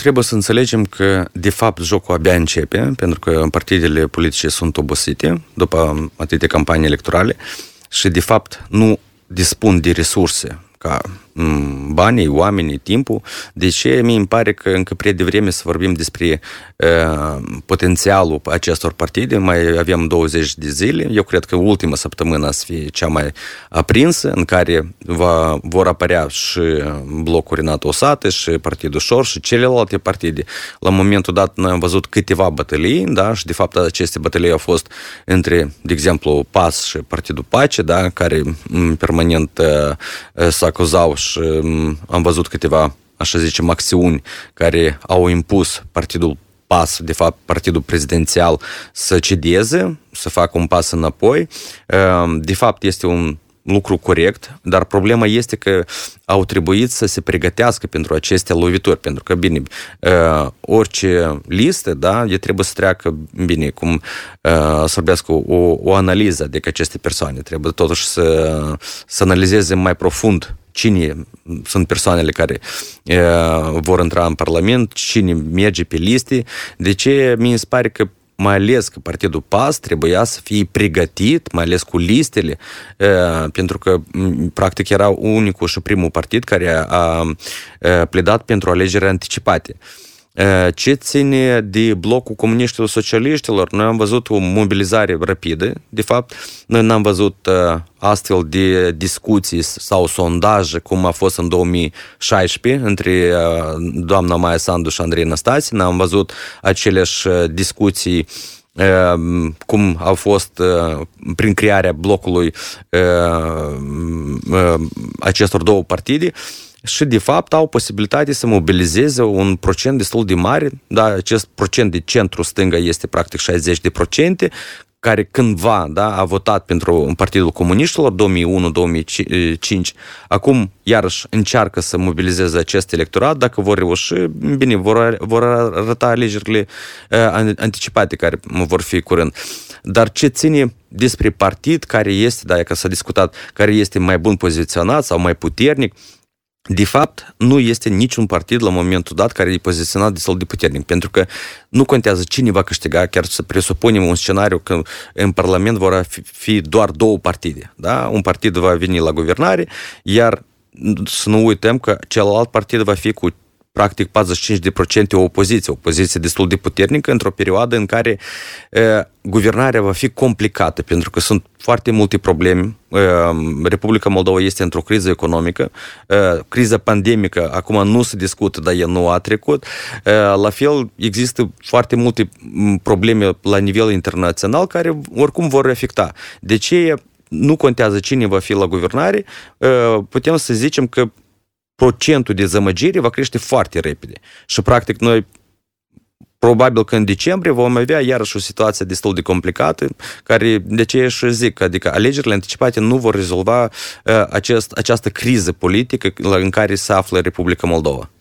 Trebuie să înțelegem că, de fapt, jocul abia începe, pentru că partidele politice sunt obosite după atâtea campanii electorale și, de fapt, nu dispun de resurse ca banii, oamenii, timpul. De ce mi pare că încă prea devreme să vorbim despre potențialul acestor partide? Mai avem 20 de zile. Eu cred că ultima săptămână să fie cea mai aprinsă, în care vor apărea și blocul Renat Osate, și Partidul Șor, și celelalte partide. La momentul dat noi am văzut câteva bătălii, da? Și de fapt aceste bătălii au fost între, de exemplu, PAS și Partidul Pace, da? Care permanent se acuzau și am văzut câteva, așa zicem, acțiuni care au impus Partidul PAS, de fapt partidul prezidențial, să cedeze, să facă un pas înapoi. De fapt este un lucru corect, dar problema este că au trebuit să se pregătească pentru aceste lovituri, pentru că, bine, orice listă, da, e trebuie să treacă, bine, cum să vorbească o analiză de aceste persoane. Trebuie totuși să analizeze mai profund cine sunt persoanele care vor intra în Parlament, cine merge pe liste. De ce mi se pare că mai ales că Partidul PAS trebuia să fie pregătit, mai ales cu listele, pentru că, practic, era unicul și primul partid care a pledat pentru alegeri anticipate. Ce ține de blocul comuniștilor socialiștilor, noi am văzut o mobilizare rapidă, de fapt, noi n-am văzut astfel de discuții sau sondaje cum a fost în 2016 între doamna Maia Sandu și Andrei Năstase, n-am văzut aceleași discuții cum au fost prin crearea blocului acestor două partide. Și, de fapt, au posibilitate să mobilizeze un procent destul de mare. Da, acest procent de centru-stânga este practic 60%, care cândva, da, a votat pentru Partidul Comuniștilor 2001-2005. Acum, iarăși, încearcă să mobilizeze acest electorat. Dacă vor reuși, bine, vor arăta alegerile anticipate care vor fi curând. Dar ce ține despre partid care este, da, că s-a discutat, care este mai bun poziționat sau mai puternic, de fapt, nu este niciun partid la momentul dat care e poziționat destul de puternic, pentru că nu contează cine va câștiga, chiar să presupunem un scenariu că în Parlament vor fi doar două partide. Da? Un partid va veni la guvernare, iar să nu uităm că celălalt partid va fi cu practic 45% o opoziție destul de puternică într-o perioadă în care guvernarea va fi complicată, pentru că sunt foarte multe probleme. Republica Moldova este într-o criză economică, criza pandemică acum nu se discută, dar ea nu a trecut. La fel, există foarte multe probleme la nivel internațional care oricum vor afecta. De ce nu contează cine va fi la guvernare, putem să zicem că procentul de dezamăgire va crește foarte repede. Și, practic, noi probabil că în decembrie vom avea iarăși o situație destul de complicată, care, de ce și zic, adică alegerile anticipate nu vor rezolva această criză politică în care se află Republica Moldova.